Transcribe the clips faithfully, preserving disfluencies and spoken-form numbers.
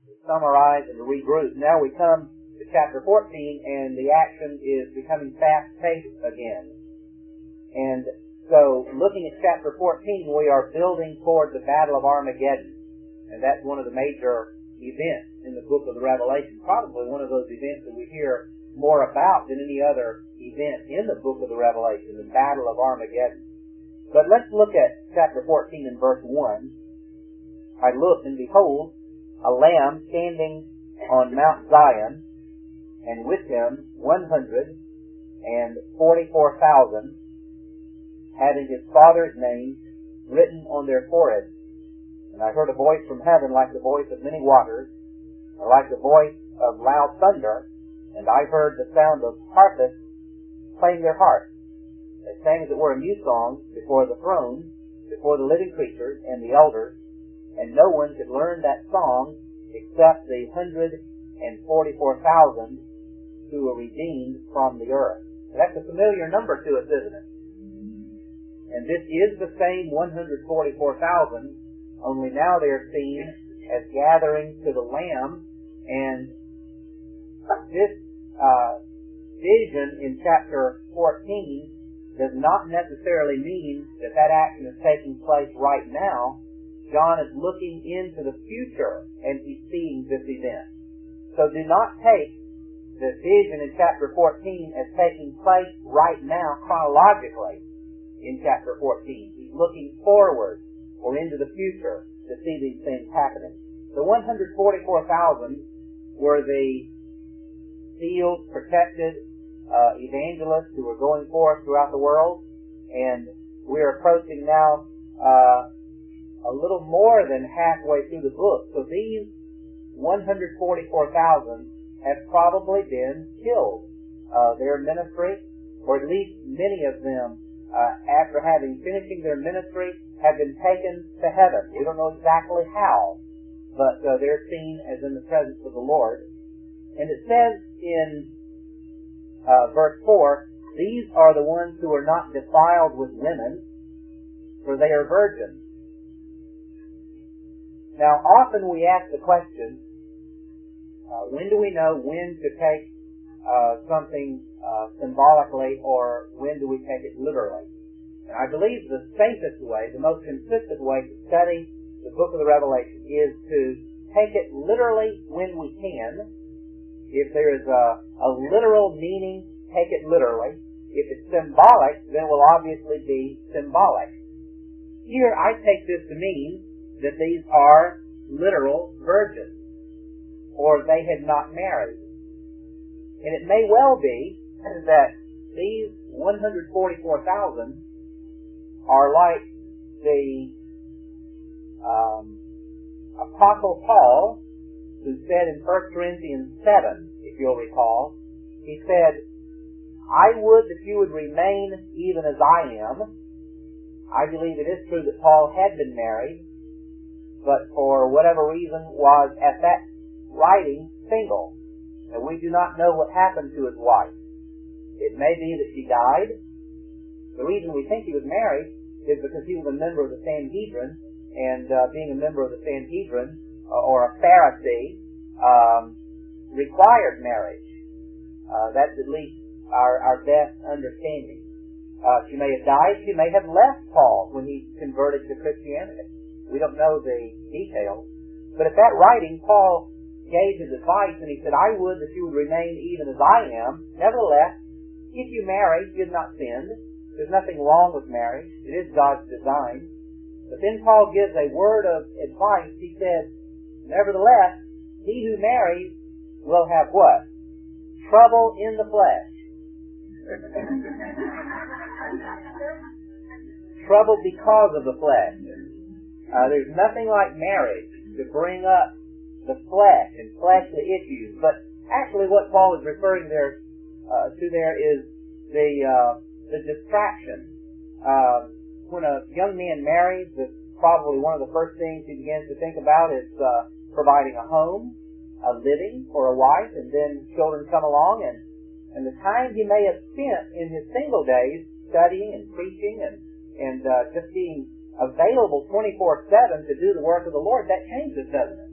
summarize and to regroup. Now we come to chapter fourteen, and the action is becoming fast-paced again. And so, looking at chapter fourteen, we are building toward the Battle of Armageddon. And that's one of the major events in the book of the Revelation. Probably one of those events that we hear more about than any other event in the book of the Revelation, the Battle of Armageddon. But let's look at chapter fourteen and verse one. I looked, and behold, a Lamb standing on Mount Zion, and with him one hundred and forty-four thousand, having his Father's name written on their foreheads. And I heard a voice from heaven like the voice of many waters, or like the voice of loud thunder, and I heard the sound of harpists playing their harps. They sang as it were a new song before the throne, before the living creatures and the elders, and no one could learn that song except the hundred and forty-four thousand who were redeemed from the earth. So that's a familiar number to us, isn't it? And this is the same one hundred forty-four thousand, only now they are seen as gathering to the Lamb. And this uh, vision in chapter fourteen does not necessarily mean that that action is taking place right now. John is looking into the future, and he's seeing this event. So do not take the vision in chapter fourteen as taking place right now chronologically in chapter fourteen. He's looking forward or into the future to see these things happening. The one hundred forty-four thousand were the sealed, protected uh, evangelists who were going forth throughout the world, and we're approaching now uh, a little more than halfway through the book. So these one hundred forty-four thousand have probably been killed. Uh, their ministry, or at least many of them, uh, after having finishing their ministry, have been taken to heaven. We don't know exactly how, but uh, they're seen as in the presence of the Lord. And it says in uh, verse four, these are the ones who are not defiled with women, for they are virgins. Now, often we ask the question, uh, when do we know when to take uh, something uh, symbolically, or when do we take it literally? And I believe the safest way, the most consistent way to study the book of the Revelation is to take it literally when we can. If there is a, a literal meaning, take it literally. If it's symbolic, then it will obviously be symbolic. Here, I take this to mean that these are literal virgins, or they had not married. And it may well be that these one hundred forty-four thousand are like the um, Apostle Paul, who said in First Corinthians seven, if you'll recall, he said, I would that you would remain even as I am. I believe it is true that Paul had been married, but for whatever reason was at that writing single. And we do not know what happened to his wife. It may be that she died. The reason we think he was married is because he was a member of the Sanhedrin, and uh, being a member of the Sanhedrin, uh, or a Pharisee, um, required marriage. Uh, that's at least our, our best understanding. Uh, she may have died. She may have left Paul when he converted to Christianity. We don't know the details. But at that writing, Paul gave his advice, and he said, I would that you would remain even as I am. Nevertheless, if you marry, you have not sinned. There's nothing wrong with marriage. It is God's design. But then Paul gives a word of advice. He says, nevertheless, he who marries will have what? Trouble in the flesh. Trouble because of the flesh. Uh, there's nothing like marriage to bring up the flesh and fleshly issues. But actually what Paul is referring there uh, to there is the uh, the distraction. Uh, when a young man marries, the, probably one of the first things he begins to think about is uh, providing a home, a living for a wife, and then children come along, and, and the time he may have spent in his single days studying and preaching and, and uh, just being available twenty-four seven to do the work of the Lord, that changes, doesn't it?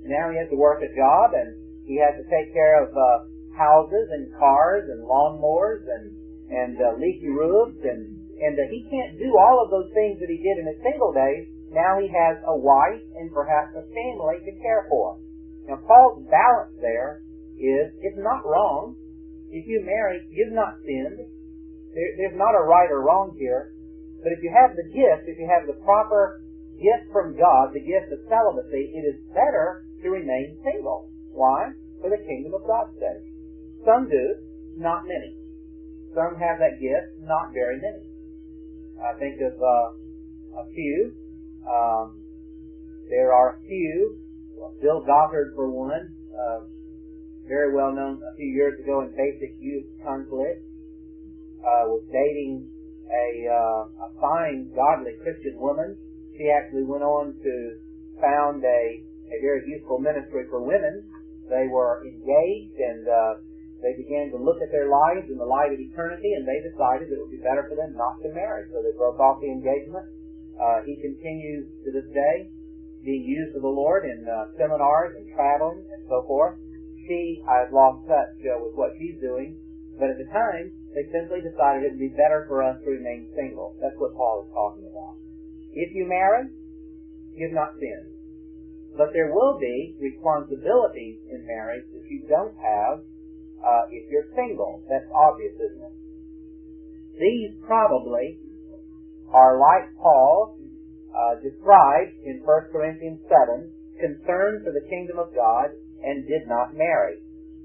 Now he has to work a job, and he has to take care of uh, houses and cars and lawnmowers and and uh, leaky roofs, and and uh, he can't do all of those things that he did in his single days. Now he has a wife and perhaps a family to care for. Now Paul's balance there is, it's not wrong. If you marry, you've not sinned. There, there's not a right or wrong here. But if you have the gift, if you have the proper gift from God, the gift of celibacy, it is better to remain single. Why? For the kingdom of God's sake. Some do, not many. Some have that gift, not very many. I think of uh, a few. Um, there are a few. Well, Bill Gothard, for one, uh, very well known a few years ago in Basic Youth Conflict, uh, was dating a, uh, a fine, godly Christian woman. She actually went on to found a, a very useful ministry for women. They were engaged, and uh, they began to look at their lives in the light of eternity, and they decided that it would be better for them not to marry. So they broke off the engagement. Uh, he continues to this day being used of the Lord in uh, seminars and traveling and so forth. She, I've lost touch uh, with what she's doing, but at the time, they simply decided it would be better for us to remain single. That's what Paul is talking about. If you marry, you've not sinned. But there will be responsibilities in marriage that you don't have uh, if you're single. That's obvious, isn't it? These probably are like Paul uh, described in First Corinthians seven, concerned for the kingdom of God and did not marry.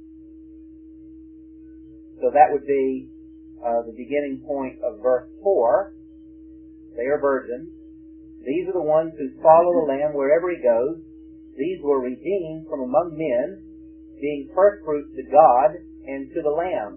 So that would be uh, the beginning point of verse four. They are virgins. These are the ones who follow the Lamb wherever he goes. These were redeemed from among men, being firstfruits to God and to the Lamb.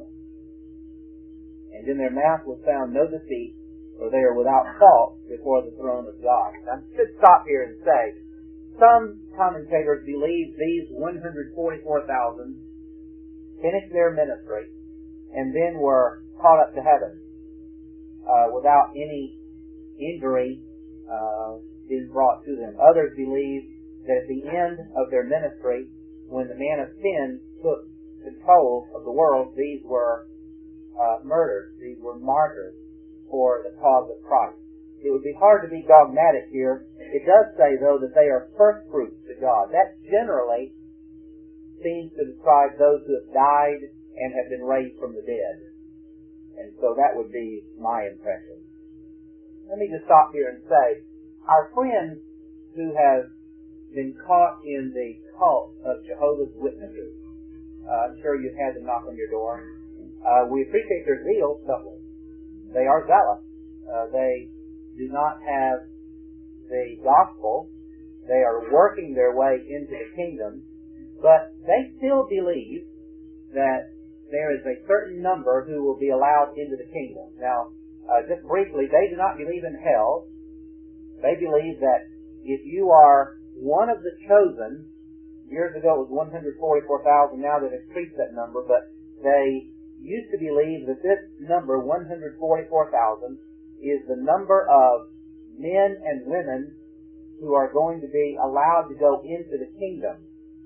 And in their mouth was found no deceit, for they are without fault before the throne of God. Now, I should stop here and say, some commentators believe these one hundred forty-four thousand finished their ministry and then were caught up to heaven uh, without any injury uh, being brought to them. Others believe that at the end of their ministry, when the man of sin took control of the world, these were uh, murdered, these were martyrs for the cause of Christ. It would be hard to be dogmatic here. It does say, though, that they are first fruits to God. That generally seems to describe those who have died and have been raised from the dead. And so that would be my impression. Let me just stop here and say, our friends who have been caught in the cult of Jehovah's Witnesses, uh, I'm sure you've had them knock on your door. Uh, we appreciate their zeal, don't we? They are zealous. Uh, they do not have the gospel. They are working their way into the kingdom, but they still believe that there is a certain number who will be allowed into the kingdom. Now, uh, just briefly, they do not believe in hell. They believe that if you are one of the chosen, years ago it was one hundred forty-four thousand, now they've increased that number, but they used to believe that this number, one hundred forty-four thousand, is the number of men and women who are going to be allowed to go into the kingdom.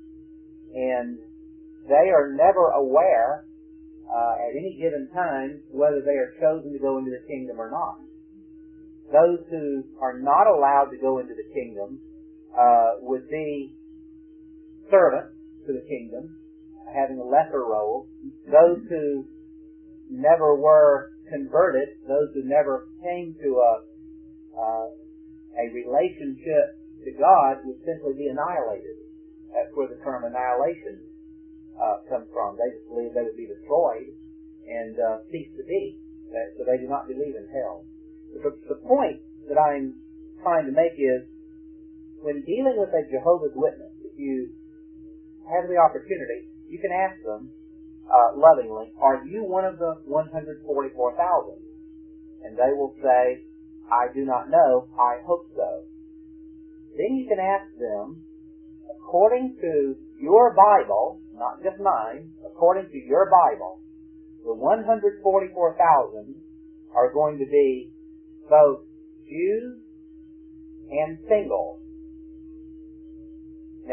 And they are never aware uh, at any given time whether they are chosen to go into the kingdom or not. Those who are not allowed to go into the kingdom uh, would be servants to the kingdom, having a lesser role. Those who never were converted, those who never came to a uh, a relationship to God, would simply be annihilated. That's where the term annihilation uh, comes from. They just believe they would be destroyed and uh, cease to be. So they do not believe in hell. The, the point that I'm trying to make is, when dealing with a Jehovah's Witness, if you have the opportunity, you can ask them uh, lovingly, are you one of the one hundred forty-four thousand? And they will say, I do not know, I hope so. Then you can ask them, according to your Bible, not just mine, according to your Bible, the one hundred forty-four thousand are going to be both Jews and single.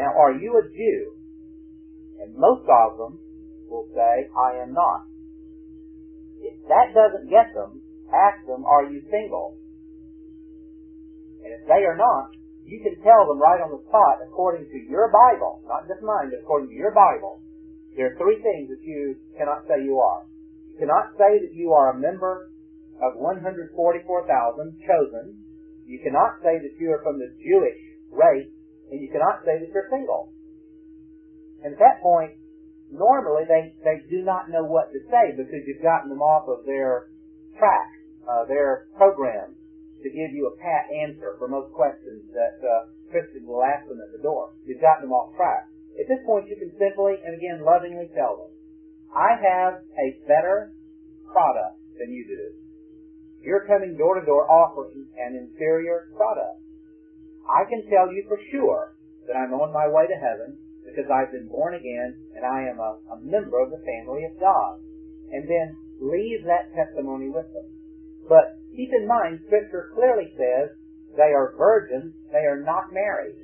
Now, are you a Jew? And most of them will say, I am not. If that doesn't get them, ask them, are you single? And if they are not, you can tell them right on the spot, according to your Bible, not just mine, but according to your Bible, there are three things that you cannot say you are. You cannot say that you are a member of one hundred forty-four thousand chosen. You cannot say that you are from the Jewish race, and you cannot say that you're single. And at that point, normally they, they do not know what to say because you've gotten them off of their track, uh, their program, to give you a pat answer for most questions that uh, Christians will ask them at the door. You've gotten them off track. At this point, you can simply, and again, lovingly tell them, I have a better product than you do. You're coming door to door offering an inferior product. I can tell you for sure that I'm on my way to heaven because I've been born again and I am a, a member of the family of God. And then leave that testimony with them. But keep in mind, Scripture clearly says they are virgins, they are not married.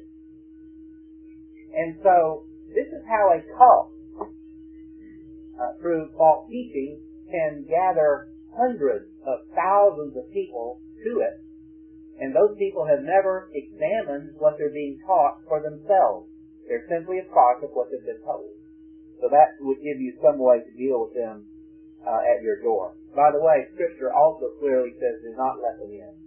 And so, this is how a cult, uh, through false teaching, can gather hundreds of thousands of people to it, and those people have never examined what they're being taught for themselves. They're simply a product of what they've been told. So that would give you some way to deal with them uh, at your door. By the way, Scripture also clearly says do not let them in.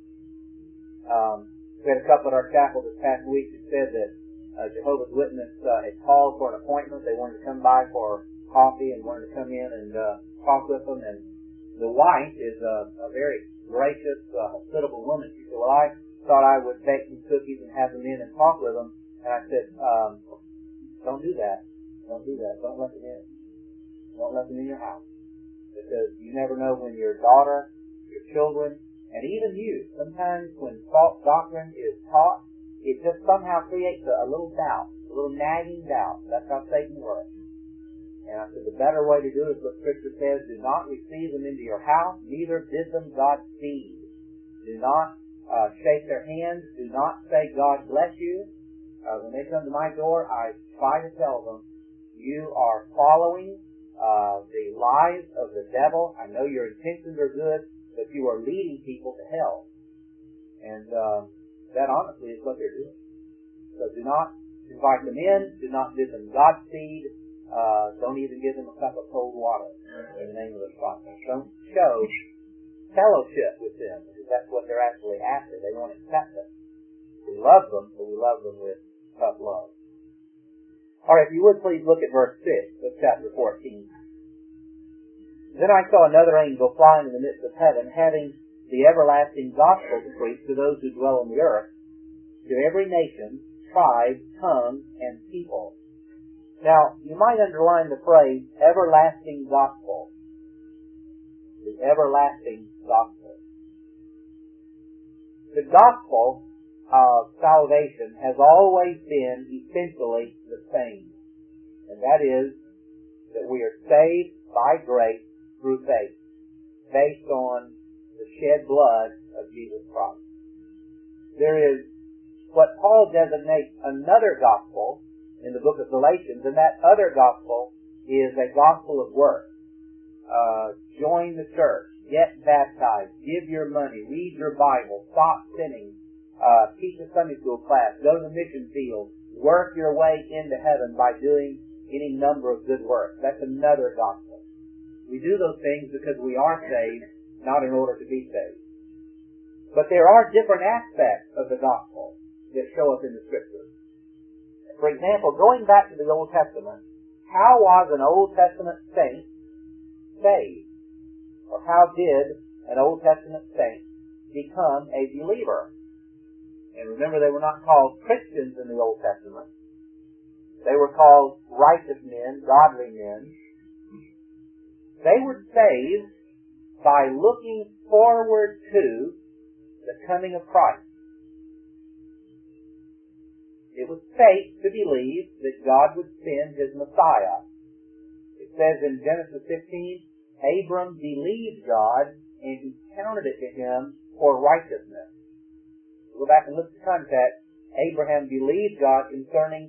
Um, we had a couple at our chapel this past week that said that uh, Jehovah's Witness uh, had called for an appointment. They wanted to come by for coffee and wanted to come in and uh, talk with them. And the wife is a, a very gracious, uh, hospitable woman. She said, well, I thought I would bake some cookies and have them in and talk with them. And I said, um, don't do that. Don't do that. Don't let them in. Don't let them in your house. Because you never know when your daughter, your children, and even you, sometimes when false doctrine is taught, it just somehow creates a, a little doubt, a little nagging doubt. That's how Satan works. And I said the better way to do it is what Scripture says, do not receive them into your house, neither bid them Godspeed. Do not uh, shake their hands. Do not say, God bless you. Uh, when they come to my door, I try to tell them, you are following Uh, the lies of the devil. I know your intentions are good, but you are leading people to hell. And uh, that honestly is what they're doing. So do not invite them in. Do not bid them Godspeed. Uh, don't even give them a cup of cold water in the name of the Father. Don't show fellowship with them, because that's what they're actually after. They won't accept us. We love them, but we love them with tough love. All right, if you would please look at verse six of chapter fourteen. Then I saw another angel flying in the midst of heaven, having the everlasting gospel to preach to those who dwell on the earth, to every nation, tribe, tongue, and people. Now, you might underline the phrase, everlasting gospel. The everlasting gospel. The gospel of salvation has always been essentially the same. And that is that we are saved by grace through faith, based on the shed blood of Jesus Christ. There is what Paul designates another gospel in the book of Galatians, and that other gospel is a gospel of works. Uh, join the church, get baptized, give your money, read your Bible, stop sinning, Uh, teach a Sunday school class, go to the mission field, work your way into heaven by doing any number of good works. That's another gospel. We do those things because we are saved, not in order to be saved. But there are different aspects of the gospel that show up in the Scriptures. For example, going back to the Old Testament, how was an Old Testament saint saved? Or how did an Old Testament saint become a believer? And remember, they were not called Christians in the Old Testament. They were called righteous men, godly men. They were saved by looking forward to the coming of Christ. It was faith to believe that God would send His Messiah. It says in Genesis fifteen, Abram believed God, and He counted it to him for righteousness. Go back and look at the context. Abraham believed God concerning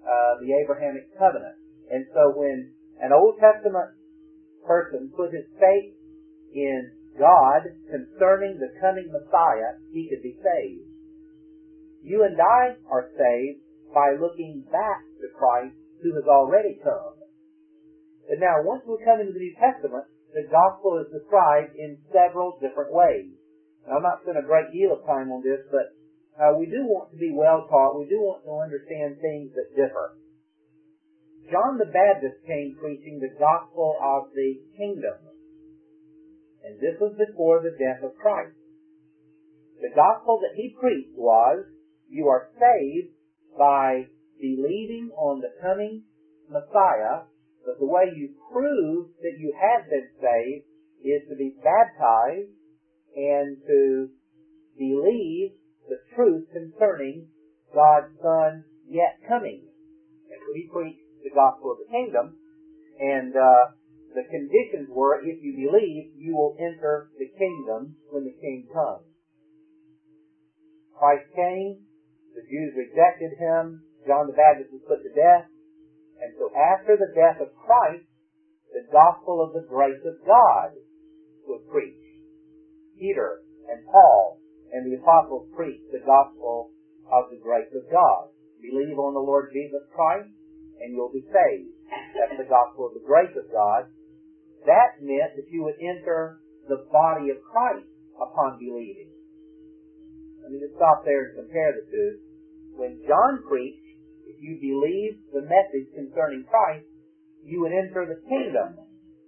uh, the Abrahamic covenant. And so when an Old Testament person put his faith in God concerning the coming Messiah, he could be saved. You and I are saved by looking back to Christ who has already come. But now, once we come into the New Testament, the gospel is described in several different ways. Now, I'm not spending a great deal of time on this, but uh, we do want to be well taught. We do want to understand things that differ. John the Baptist came preaching the gospel of the kingdom. And this was before the death of Christ. The gospel that he preached was, you are saved by believing on the coming Messiah, but the way you prove that you have been saved is to be baptized and to believe the truth concerning God's Son yet coming. And so he preached the gospel of the kingdom, and uh, the conditions were, if you believe, you will enter the kingdom when the king comes. Christ came, the Jews rejected him, John the Baptist was put to death, and so after the death of Christ, the gospel of the grace of God was preached. Peter and Paul and the apostles preached the gospel of the grace of God. Believe on the Lord Jesus Christ, and you'll be saved. That's the gospel of the grace of God. That meant that you would enter the body of Christ upon believing. Let me just stop there and compare the two. When John preached, if you believe the message concerning Christ, you would enter the kingdom.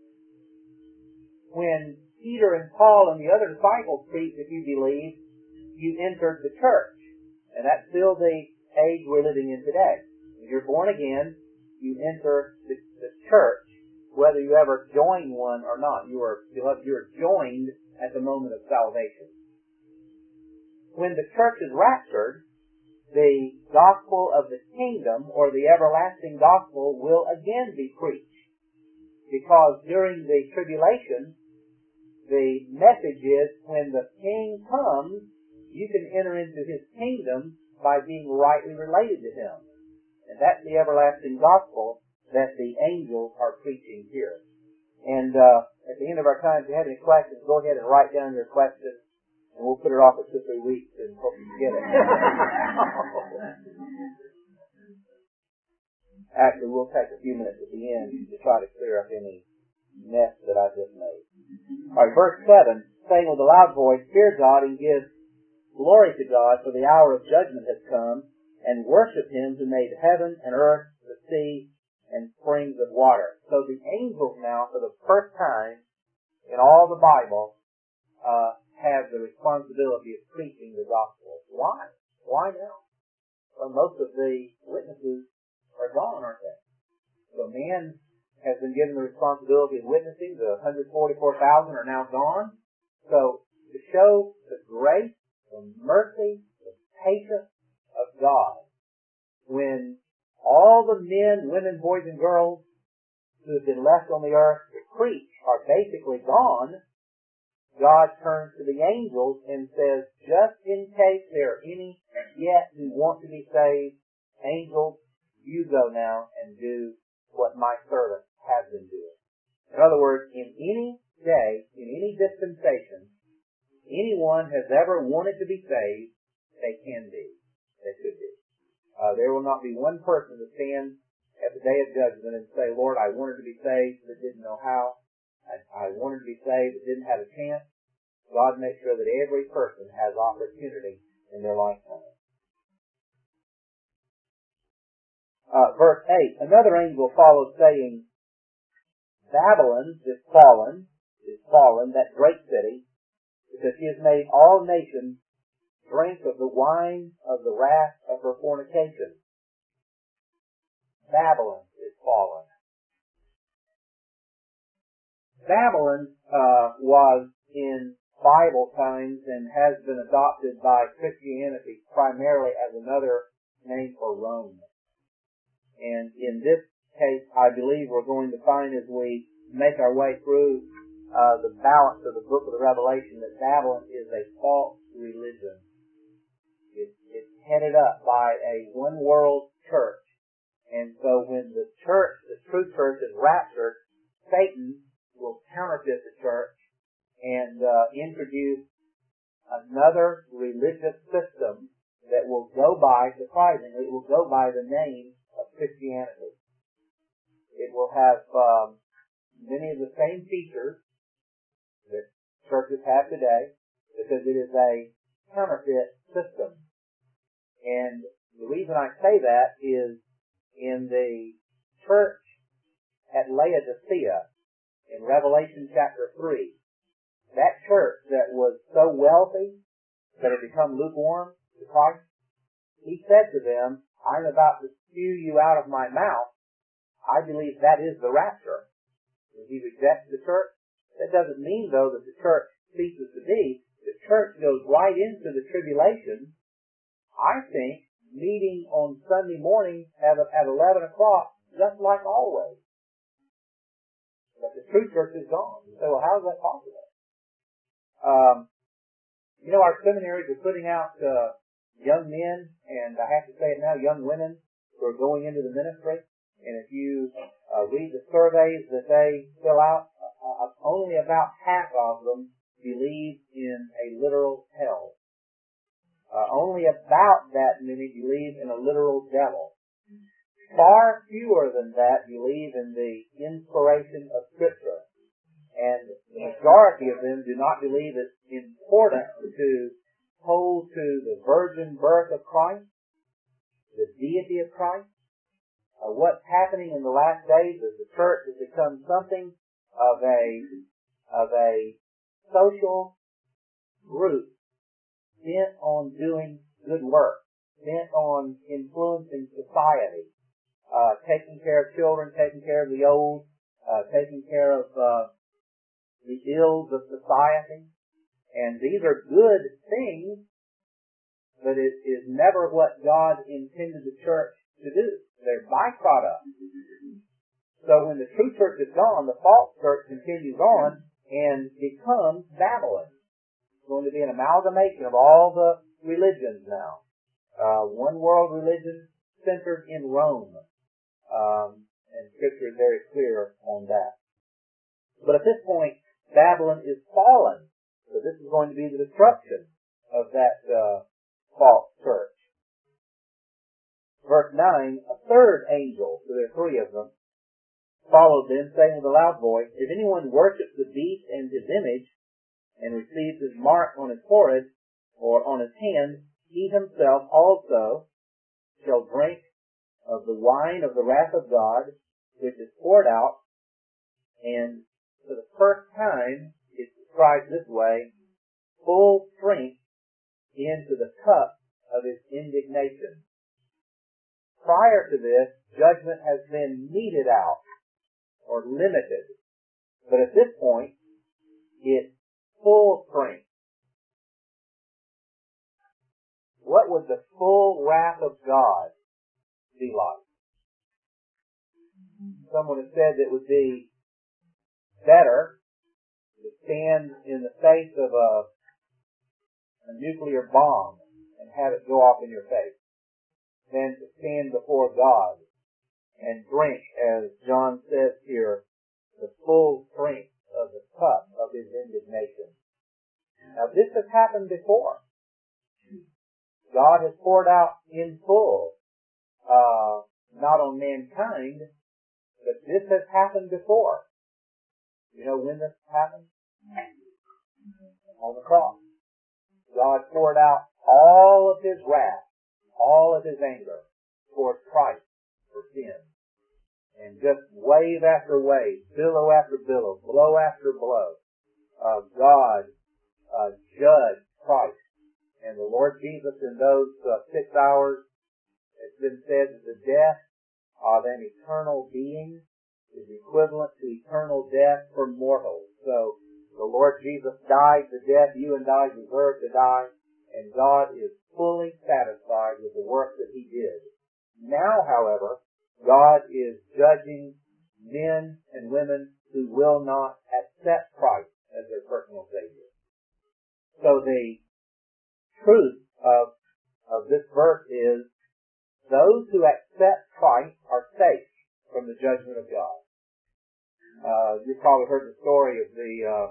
When Peter and Paul and the other disciples preached, if you believe, you entered the church. And that's still the age we're living in today. When you're born again, you enter the, the church, whether you ever join one or not. You are, you're joined at the moment of salvation. When the church is raptured, the gospel of the kingdom, or the everlasting gospel, will again be preached. Because during the tribulation, the message is, when the king comes, you can enter into his kingdom by being rightly related to him. And that's the everlasting gospel that the angels are preaching here. And uh, at the end of our time, if you have any questions, go ahead and write down your questions, and we'll put it off for two or three weeks and hope you get it. Actually, we'll take a few minutes at the end to try to clear up any mess that I just made. All right, verse seven, saying with a loud voice, fear God and give glory to God, for the hour of judgment has come, and worship him who made heaven and earth, the sea, and springs of water. So the angels now, for the first time in all the Bible, uh, have the responsibility of preaching the gospel. Why? Why now? Well, most of the witnesses are gone, aren't they? So man has been given the responsibility of witnessing. The one hundred forty-four thousand are now gone. So to show the grace, the mercy, the patience of God, when all the men, women, boys, and girls who have been left on the earth to preach are basically gone, God turns to the angels and says, just in case there are any yet who want to be saved, angels, you go now and do what my servant has been doing. In other words, in any day, in any dispensation, anyone has ever wanted to be saved, they can be. They could be. Uh, there will not be one person to stand at the day of judgment and say, Lord, I wanted to be saved but didn't know how. I, I wanted to be saved but didn't have a chance. God makes sure that every person has opportunity in their lifetime. Uh, verse eight, another angel followed, saying, Babylon is fallen, is fallen, that great city, because she has made all nations drink of the wine of the wrath of her fornication. Babylon is fallen. Babylon uh, was in Bible times and has been adopted by Christianity primarily as another name for Rome. And in this case, I believe we're going to find as we make our way through uh, the balance of the book of the Revelation that Babylon is a false religion. It, it's headed up by a one-world church, church, the true church, is raptured, Satan will counterfeit the church and uh, introduce another religious system that will go by, surprisingly, it will go by the name of Christianity. It will have um, many of the same features that churches have today because it is a counterfeit system. And the reason I say that is in the church at Laodicea, in Revelation chapter three, that church that was so wealthy that had become lukewarm to Christ, he said to them, I'm about to spew you out of my mouth. I believe that is the rapture. When he rejects the church, that doesn't mean, though, that the church ceases to be. The church goes right into the tribulation, I think, meeting on Sunday morning at, at eleven o'clock, just like always. But the true church is gone. You say, well, how is that possible? Um, you know, our seminaries are putting out uh, young men, and I have to say it now, young women who are going into the ministry. And if you uh, read the surveys that they fill out, uh, only about half of them believe in a literal hell. Uh, only about that many believe in a literal devil. Far fewer than that believe in the inspiration of Scripture. And the majority of them do not believe it's important to hold to the virgin birth of Christ, the deity of Christ. Uh, what's happening in the last days is the church has become something of a of a social group bent on doing good work, bent on influencing society, uh, taking care of children, taking care of the old, uh, taking care of uh, the ills of society. And these are good things, but it is never what God intended the church to do. They're byproducts. So when the true church is gone, the false church continues on and becomes Babylon. It's going to be an amalgamation of all the religions now. Uh, one world religion centered in Rome. Um, and Scripture is very clear on that. But at this point, Babylon is fallen. So this is going to be the destruction of that uh, false church. Verse nine, a third angel, so there are three of them, followed them, saying with a loud voice, if anyone worships the beast and his image, and receives his mark on his forehead or on his hand, he himself also shall drink of the wine of the wrath of God, which is poured out, and for the first time, it's described this way, full strength into the cup of his indignation. Prior to this, judgment has been meted out or limited. But at this point, it's full strength. What would the full wrath of God be like? Someone has said that it would be better to stand in the face of a, a nuclear bomb and have it go off in your face than to stand before God and drink, as John says here, the full strength of the cup of his indignation. Now this has happened before. God has poured out in full, uh, not on mankind, but this has happened before. You know when this happened? On the cross. God poured out all of his wrath, all of his anger towards Christ for sin. And just wave after wave, billow after billow, blow after blow, uh, God uh, judged Christ. And the Lord Jesus in those uh, six hours, it's been said that the death of an eternal being is equivalent to eternal death for mortals. So the Lord Jesus died the death you and I deserve to die, and God is fully satisfied with the work that he did. Now, however, God is judging men and women who will not accept Christ as their personal Savior. So the truth of, of this verse is those who accept Christ are safe from the Uh, you've probably heard the story of the, uh,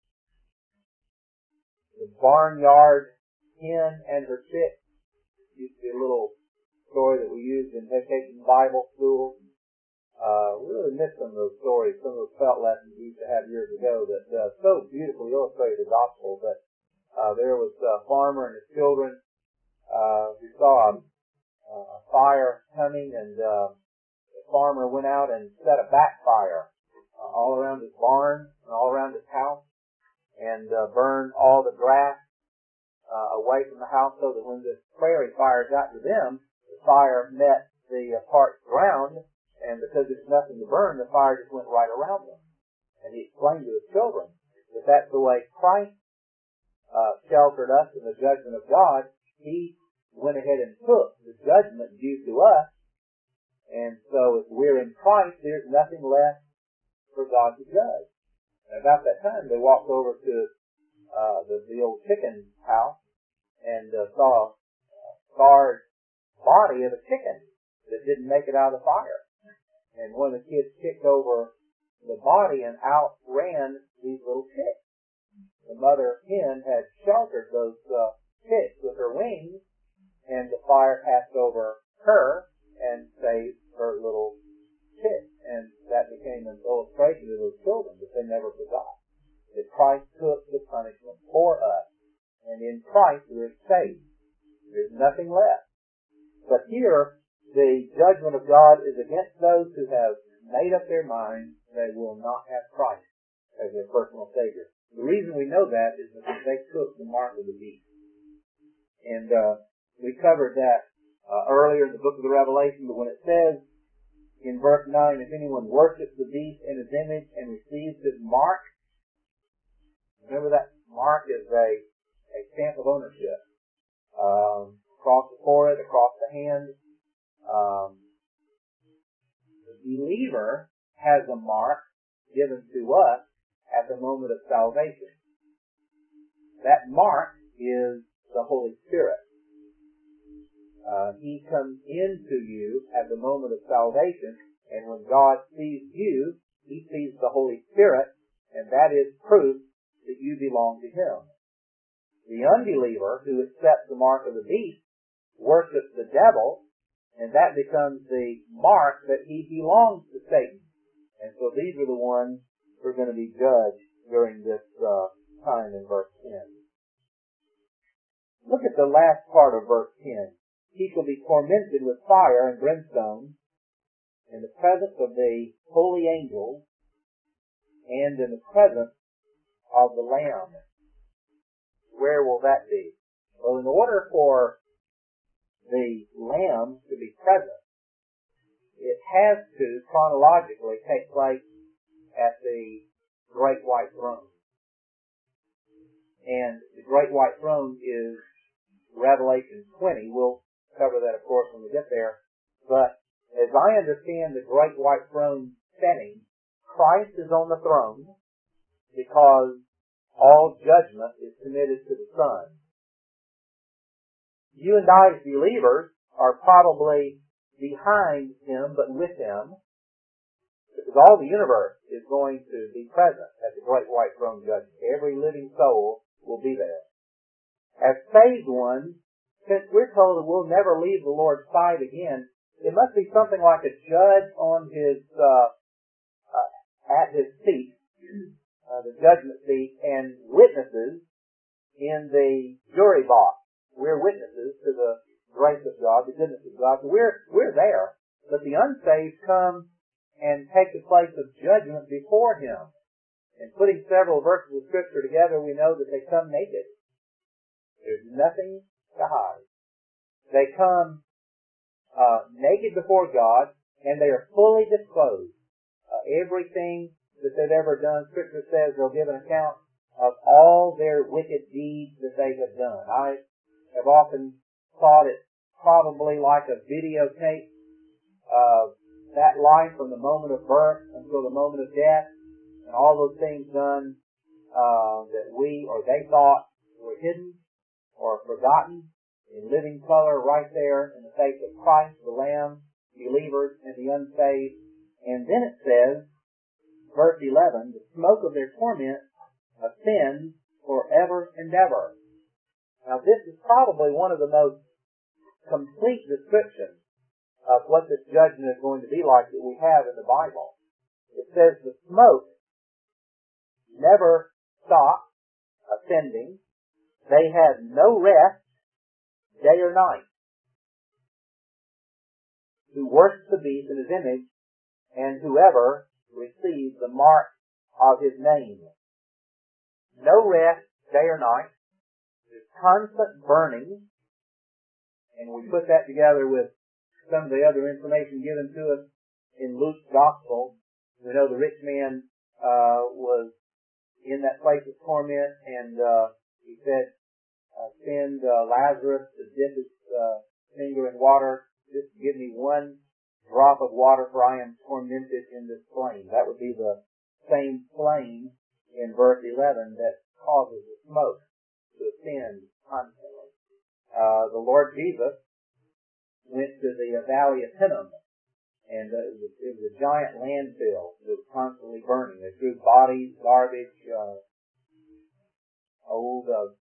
the barnyard hen and her chick. It used to be a little story that we used in Vacation Bible School. Uh, we really miss some of those stories, some of those felt lessons we used to have years ago that uh, so beautifully illustrated the gospel. But uh, there was a farmer and his children uh, who saw a, a fire coming, and uh, the farmer went out and set a backfire uh, all around his barn and all around his house, and uh, burned all the grass uh, away from the house, so that when the prairie fire got to them, the fire met the uh, parched ground. And because there's nothing to burn, the fire just went right around them. And he explained to his children that that's the way Christ uh, sheltered us in the judgment of God. He went ahead and took the judgment due to us. And so if we're in Christ, there's nothing left for God to judge. And about that time, they walked over to uh, the, the old chicken house and uh, saw a scarred body of a chicken that didn't make it out of the fire. And one of the kids kicked over the body and out ran these little chicks. The mother hen had sheltered those uh, chicks with her wings, and the fire passed over her and saved her little chicks. And that became an illustration to those children that they never forgot. That Christ took the punishment for us. And in Christ we're saved. There's nothing left. But here, the judgment of God is against those who have made up their minds they will not have Christ as their personal Savior. The reason we know that is because they took the mark of the beast. And uh, we covered that uh, earlier in the book of the Revelation, but when it says in verse nine, if anyone worships the beast in his image and receives his mark, remember that mark is a, a stamp of ownership. Um, across the forehead, across the hand. Um, the believer has a mark given to us at the moment of salvation. That mark is the Holy Spirit. Uh, he comes into you at the moment of salvation, and when God sees you, He sees the Holy Spirit, and that is proof that you belong to Him. The unbeliever who accepts the mark of the beast worships the devil, and that becomes the mark that he belongs to Satan. And so these are the ones who are going to be judged during this uh, time in verse ten. Look at the last part of verse ten. He shall be tormented with fire and brimstone in the presence of the holy angels and in the presence of the Lamb. Where will that be? Well, in order for the Lamb to be present, it has to chronologically take place at the Great White Throne. And the Great White Throne is Revelation twenty. We'll cover that, of course, when we get there. But as I understand the Great White Throne setting, Christ is on the throne because all judgment is committed to the Son. You and I as believers are probably behind Him, but with Him, because all the universe is going to be present at the Great White Throne judgment. Every living soul will be there. As saved ones, since we're told that we'll never leave the Lord's side again, it must be something like a judge on his uh, uh, at his seat, uh, the judgment seat, and witnesses in the jury box. We're witnesses to the grace of God, the goodness of God. So we're, we're there. But the unsaved come and take the place of judgment before Him. And putting several verses of Scripture together, we know that they come naked. There's nothing to hide. They come uh, naked before God, and they are fully disclosed. Uh, everything that they've ever done, Scripture says they'll give an account of all their wicked deeds that they have done. I have often thought it probably like a videotape of that life from the moment of birth until the moment of death, and all those things done uh, that we or they thought were hidden or forgotten in living color right there in the face of Christ, the Lamb, believers, and the unsaved. And then it says verse eleven, the smoke of their torment ascends forever and ever. Now this is probably one of the most complete descriptions of what this judgment is going to be like that we have in the Bible. It says the smoke never stops ascending. They have no rest day or night. Who worships the beast in his image, and whoever receives the mark of his name. No rest day or night. There's constant burning. And we put that together with some of the other information given to us in Luke's gospel. We know the rich man uh, was in that place of torment, and uh, he said, uh, send uh, Lazarus to dip his uh, finger in water. Just give me one drop of water, for I am tormented in this flame. That would be the same flame in verse eleven that causes the smoke to ascend constantly. Uh, the Lord Jesus went to the uh, valley of Hinnom, and uh, it, was, it was a giant landfill that was constantly burning. They threw bodies, garbage, uh, old uh,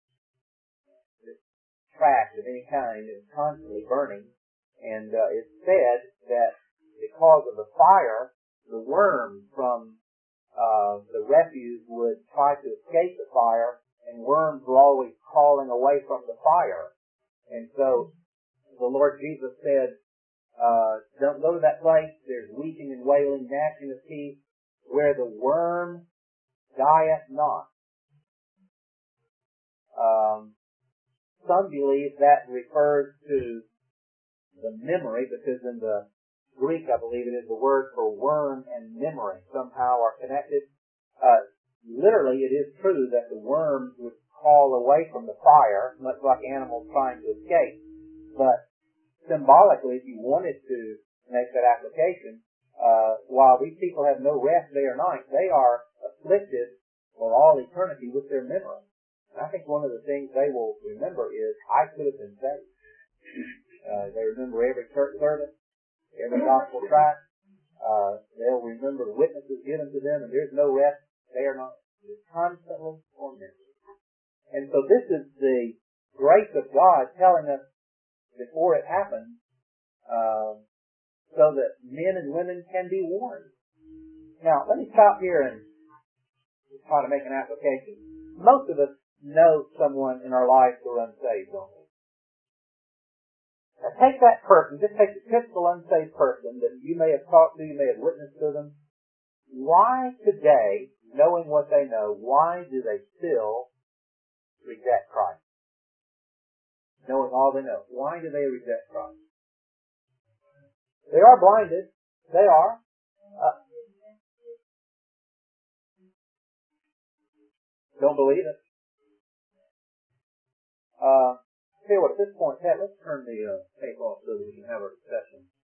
trash of any kind. It was constantly burning. And uh, it said that because of the fire, the worms from uh, the refuse would try to escape the fire, and worms were always crawling away from the fire. And so the Lord Jesus said, uh, don't go to that place. There's weeping and wailing, gnashing of teeth, where the worm dieth not. Um, some believe that refers to the memory, because in the Greek, I believe it is the word for worm and memory somehow are connected. Uh, literally, it is true that the worms would crawl away from the fire, much like animals trying to escape. But symbolically, if you wanted to make that application, uh, while these people have no rest day or night, they are afflicted for all eternity with their memory. And I think one of the things they will remember is, I could have been saved. Uh, they remember every church service, every gospel tract. Uh, they'll remember the witnesses given to them, and there's no rest. They are not. They're constantly tormented. And so this is the grace of God telling us before it happens, uh, so that men and women can be warned. Now, let me stop here and try to make an application. Most of us know someone in our lives who are unsaved, don't we? Now take that person, just take the typical unsaved person that you may have talked to, you may have witnessed to them. Why today, knowing what they know, why do they still reject Christ? Knowing all they know, why do they reject Christ? They are blinded. They are. Uh, don't believe it. Uh, tell you what, at this point, Pat, let's turn the uh, tape off so that we can have our discussion.